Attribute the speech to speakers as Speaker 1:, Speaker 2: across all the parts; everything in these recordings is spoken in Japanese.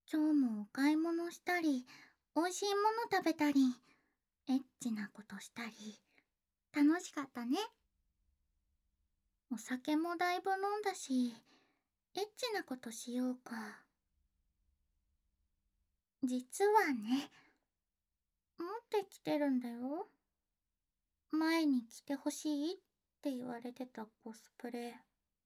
Speaker 1: 今日もお買い物したり、美味しいもの食べたり、エッチなことしたり、楽しかったね。お酒もだいぶ飲んだし、エッチなことしようか。実はね、持ってきてるんだよ。前に着てほしいって言われてたコスプレ。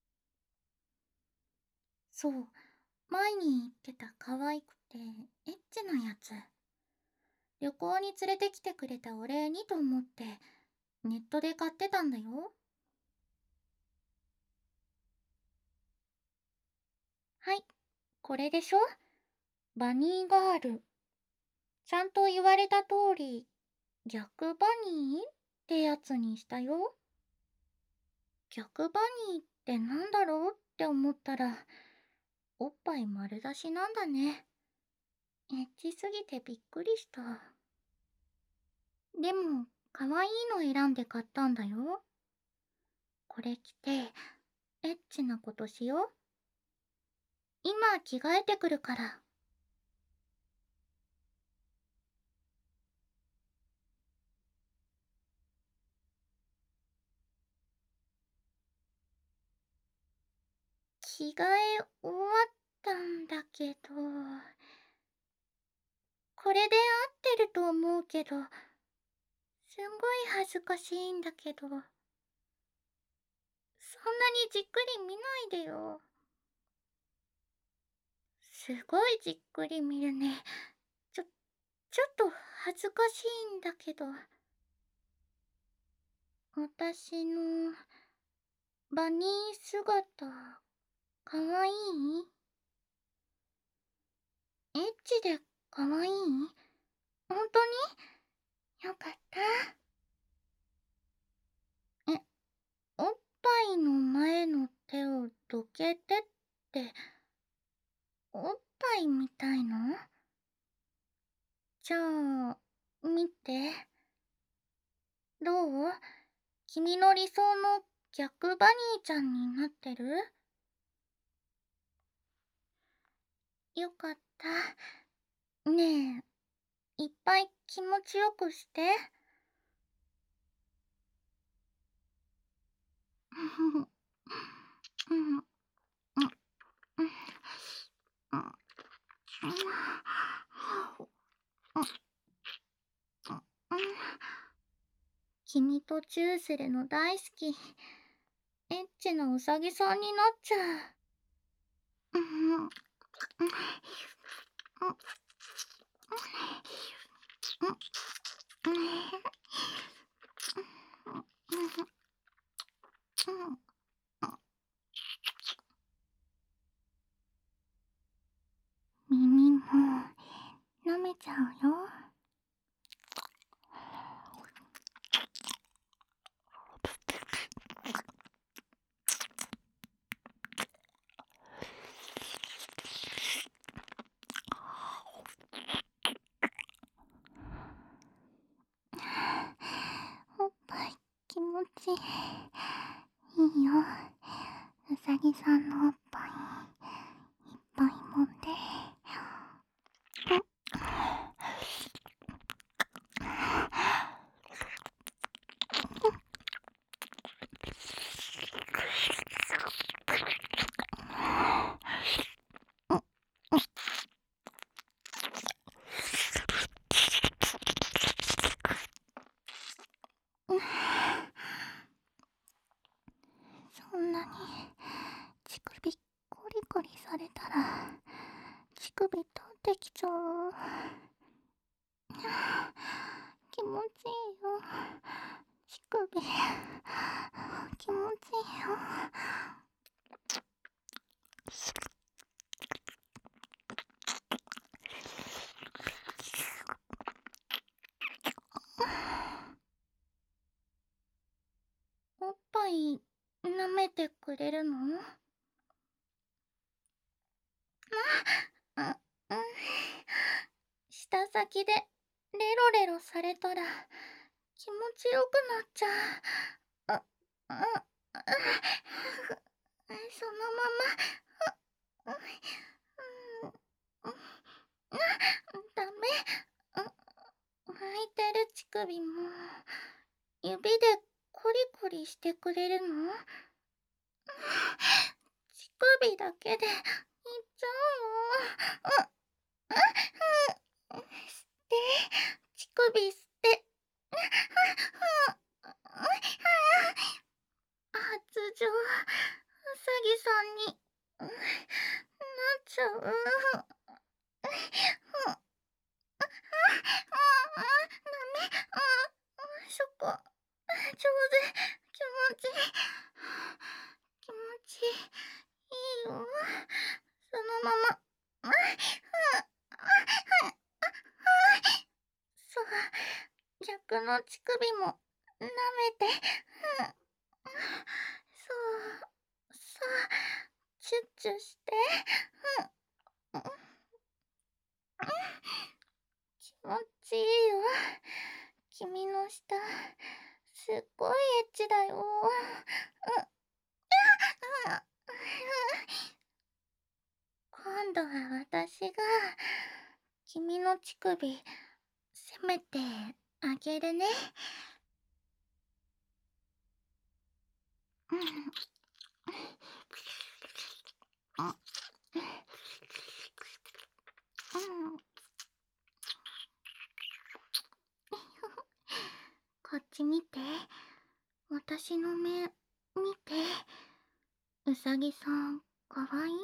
Speaker 1: そう、前に言ってた可愛くてエッチなやつ。旅行に連れてきてくれたお礼にと思ってネットで買ってたんだよ。はい、これでしょ？バニーガール。ちゃんと言われた通り、逆バニーってやつにしたよ。逆バニーってなんだろうって思ったら、おっぱい丸出しなんだね。エッチすぎてびっくりした。でも、可愛いの選んで買ったんだよ。これ着て、エッチなことしよう。今着替えてくるから。着替え終わったんだけど、これで合ってると思うけど、すんごい恥ずかしいんだけど、そんなにじっくり見ないでよ。すごいじっくり見るね。ちょ、ちょっと恥ずかしいんだけど。私のバニー姿、かわいい？エッチでかわいい？本当に？よかった。え、おっぱいの前の手をどけてって、おっぱいみたいの？じゃあ、見て。どう？君の理想の逆バニーちゃんになってる？よかった。ねえ、いっぱい気持ちよくして。君とチューするの大好き。エッチなウサギさんになっちゃう。耳も舐めちゃうよ。おっぱい気持ちいい。いいよ。うさぎさんのおっぱいいっぱい揉んで。そんなに乳首コリコリされたら乳首立ってきちゃう。気持ちいいよ。乳首気持ちいいよ。おっぱい舐めてくれるの？うん、舌先でレロレロされたら気持ちよくなっちゃう。あ、あ、そのまま。 首も指でコリコリしてくれるの？乳首だけでいっちゃうよ。吸って、乳首吸って。発情、うさぎさんになっちゃう。ダメ。そこ、上手、気持ちいい。気持ちいいよ。そのまま。そう、逆の乳首も舐めて。そう、そう、チュッチュして。気持ちいいよ。君の舌、すっごいエッチだよ。今度は私が君の乳首せめてあげるね。うん。こっち見て。私の目、見て。うさぎさん、かわいい？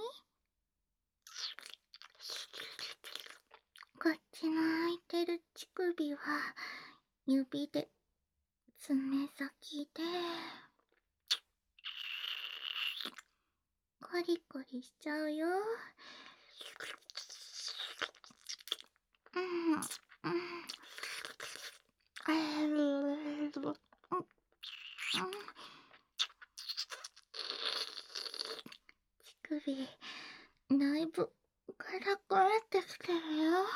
Speaker 1: こっちの空いてる乳首は、指で、爪先で、コリコリしちゃうよ。うん、うん。乳首、だいぶ、カラカラってきてるよ。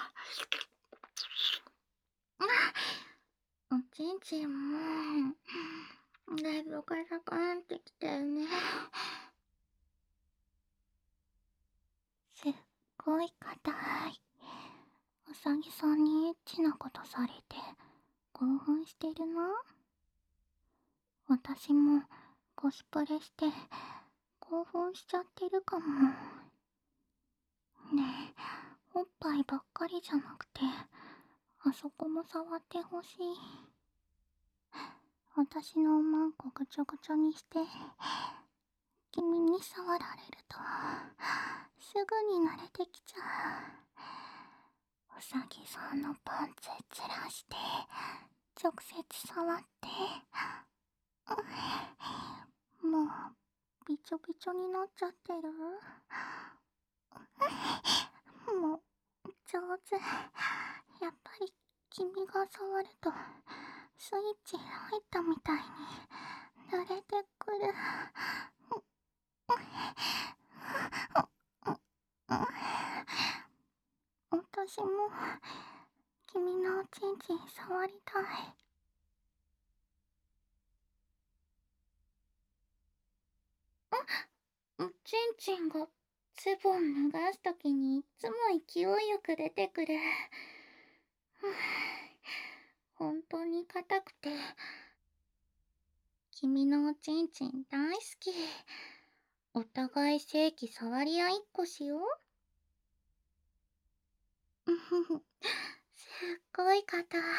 Speaker 1: おちんちんも、だいぶカラカラってきてるね。すっごい硬い。うさぎさんにエッチなことされて興奮してるな。私もコスプレして興奮しちゃってるかも。ねえ、おっぱいばっかりじゃなくてあそこも触ってほしい。私のおまんこぐちょぐちょにして君に触られるとすぐに慣れてきちゃう。うさぎさんのパンツずらして直接触って。もうびちょびちょになっちゃってる。もう上手。やっぱり君が触るとスイッチ入ったみたいに慣れてくる。私も君のおちんちん触りたい。おちんちんがズボン脱がすときにいつも勢いよく出てくる。本当に硬くて君のおちんちん大好き。お互い正規触り合いっこしよう。すっごい硬い。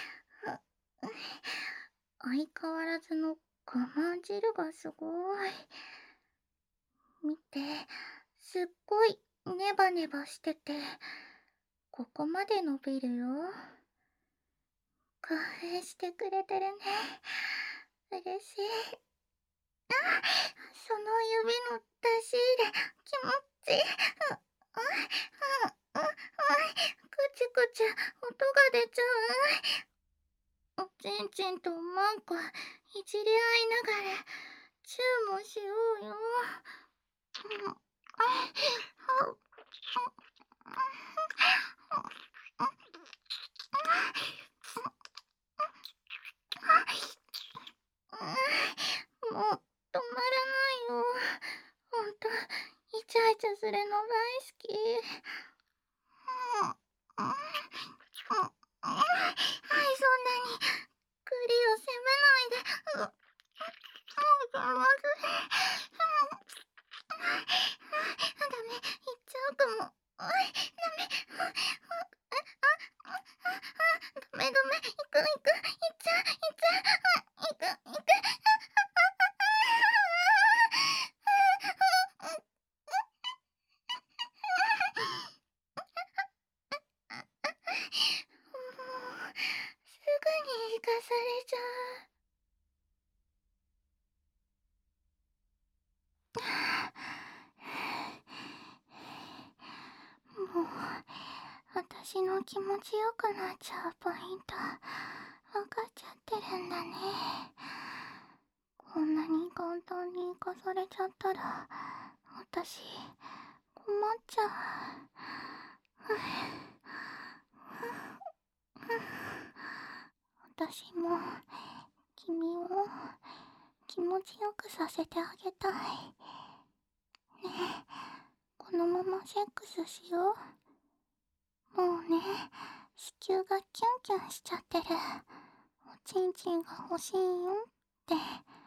Speaker 1: 相変わらずの我慢汁がすごい。見て、すっごいネバネバしててここまで伸びるよ。興奮してくれてるね。嬉しい。その指の出し入れ気持ちいい。くちゅくちゅ音が出ちゃう。おちんちんとおまんこいじり合いながらチューもしようよ。もう止まらないよ。ほんとイチャイチャするの大好き。はい、そんなにも。ダメ。ダメ。行く。行っちゃう。行く。もう、すぐに行かされちゃう。もう、私の気持ちよくなっちゃうポイント、わかっちゃってるんだね。こんなに簡単に行かされちゃったら、私、困っちゃう。私も君を気持ちよくさせてあげたい。ねえ、このままセックスしよう。もうね、子宮がキュンキュンしちゃってる。おちんちんが欲しいよって。ね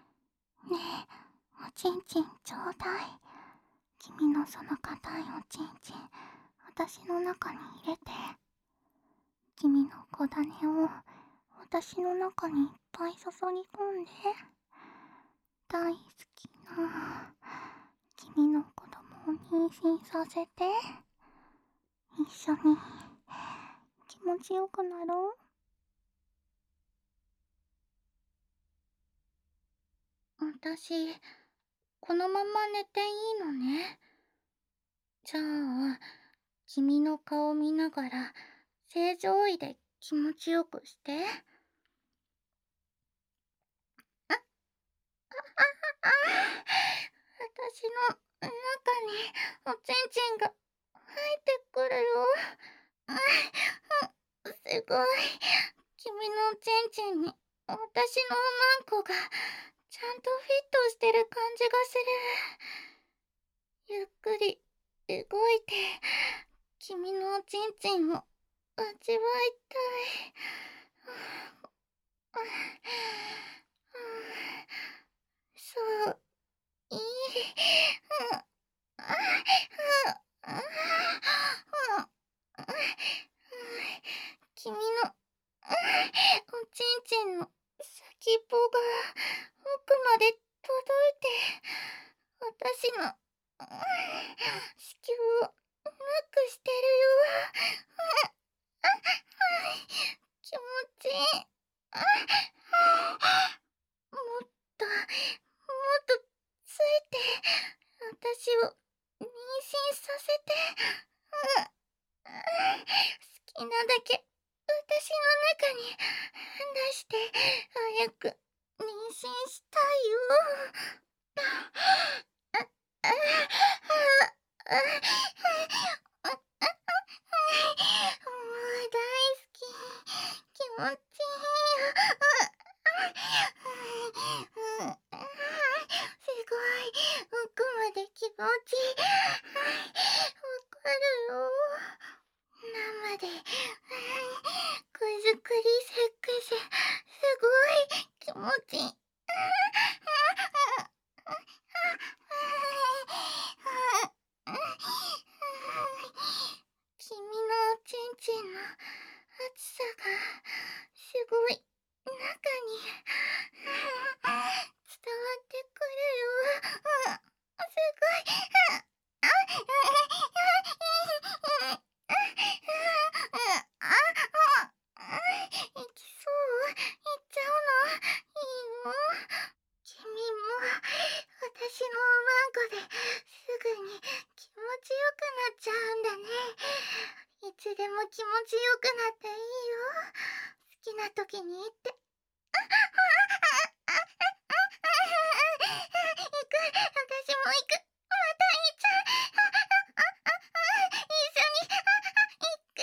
Speaker 1: え、おちんちんちょうだい。君のその硬いおちんちん、私の中に入れて。君の小種を私の中にいっぱい注ぎ込んで。大好きな君の子供を妊娠させて。一緒に気持ちよくなろう。私、このまま寝ていいのね。じゃあ、君の顔見ながら正常位で気持ちよくして。私の中におちんちんが入ってくるよ。すごい。君のおちんちんに私のおまんこがちゃんとフィットしてる感じがする。ゆっくり動いて君のおちんちんを味わいたい。そう、いい。君のおちんちんの先っぽが奥まで届いて、私の子宮をノックしてるよ。気持ちいい。もっとついて私を妊娠させて。好きなだけ私の中に出して早く妊娠したいよ。もう大好き。気持ちいい。すごい奥まで気持ちいい。わかるよ。生でくずくりセックス、すごい気持ちいい。君のおちんちんの熱さがすごい中に伝わってくるよ。すごい。行きそう？行っちゃうの？いいの？君も私のおまんこですぐに気持ちよくなっちゃうんだね。いつでも気持ちよくなっていいよ。好きな時に言って。行く。私も行く。また行っちゃう。一緒に行く。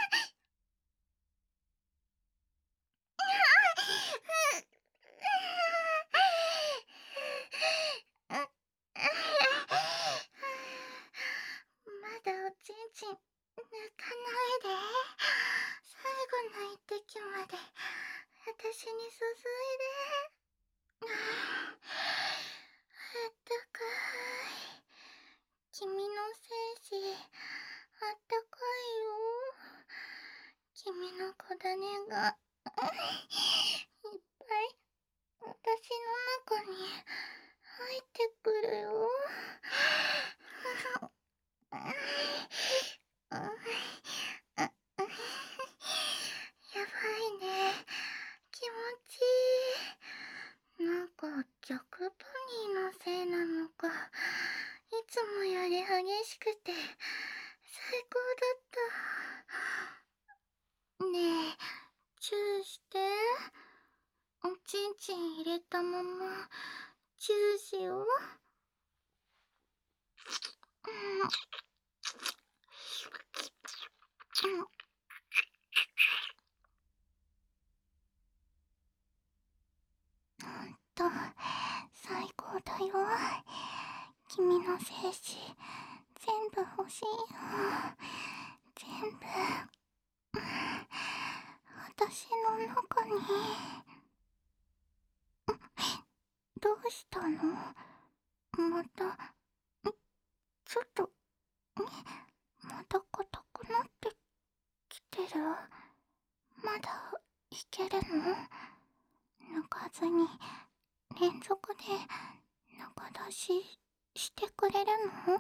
Speaker 1: まだおちんちん抜かないで。最後の一滴まで私に注いで。あったかい。君の精子全部、私の中に。どうしたの？また、ちょっと、また硬くなってきてる？まだいけるの？抜かずに連続で中出ししてくれるの？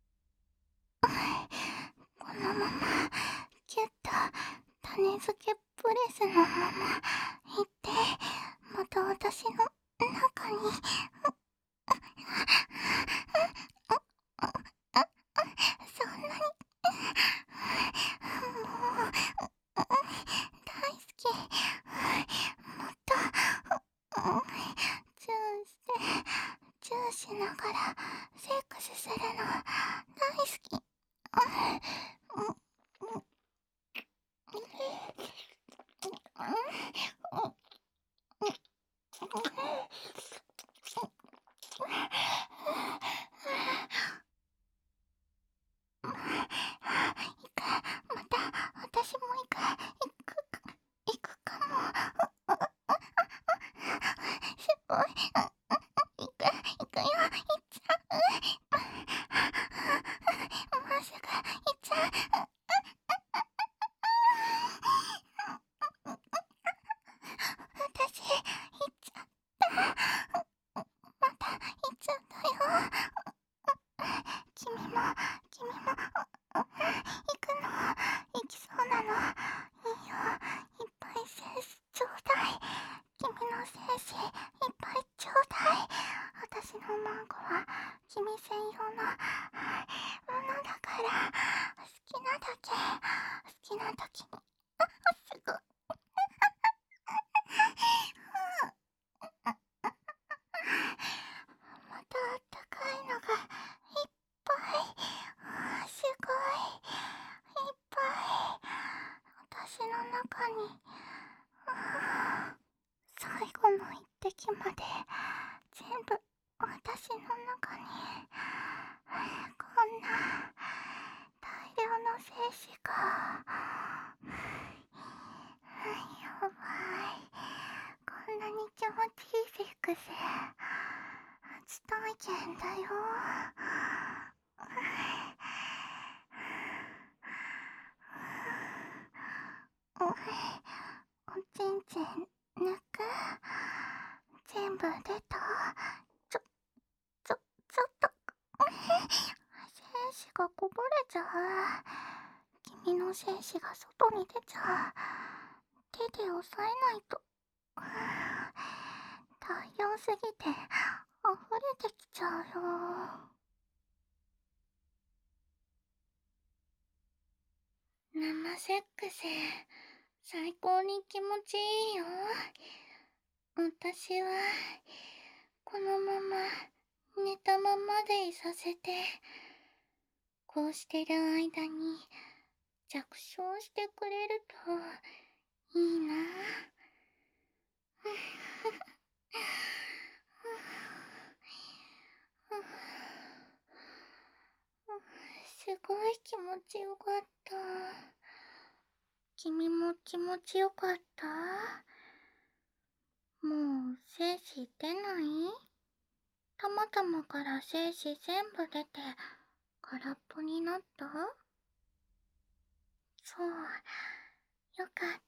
Speaker 1: このままギュッと種付けプレスのままいって、また私の中に。そんなに、もう大好き。もっとチューしてチューしながらセックスするの大好き。また私も行くかも。すごい。行くよ。行っちゃう。もうすぐ行っちゃう。私、行っちゃった。また行っちゃったよ。君も、行くの？行きそうなの？いいよ。いっぱい精子ちょうだい。君の精子いっぱいちょうだい。私のマンコは君専用のものだから、好きなだけ、好きな時に。すごい。またあったかいのがいっぱい。すごい。いっぱい。私の中に。最後の一滴まで全部私の中に。こんな大量の精子が。やばい。こんなに気持ちいいセックス初体験だよ。おちんちん抜く？全部出た？ちょ、ちょっと。精子がこぼれちゃう。君の精子が外に出ちゃう。手で押さえないと。大量すぎて溢れてきちゃうよ。生セックス、最高に気持ちいいよ。私は、このまま寝たままでいさせて、こうしてる間に着床してくれるといいな。すごい気持ちよかった。君も気持ちよかった？もう精子出ない？たまたまから精子全部出て空っぽになった？そう、よかった。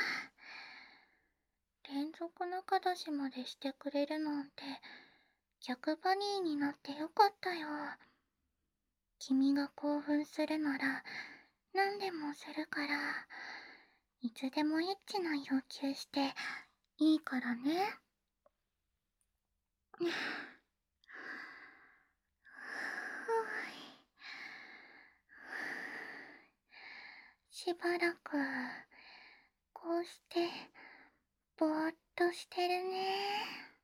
Speaker 1: 連続中出しまでしてくれるなんて逆バニーになってよかったよ。君が興奮するなら何でもするから、いつでもエッチな要求していいからね。しばらくこうしてぼーっとしてるね。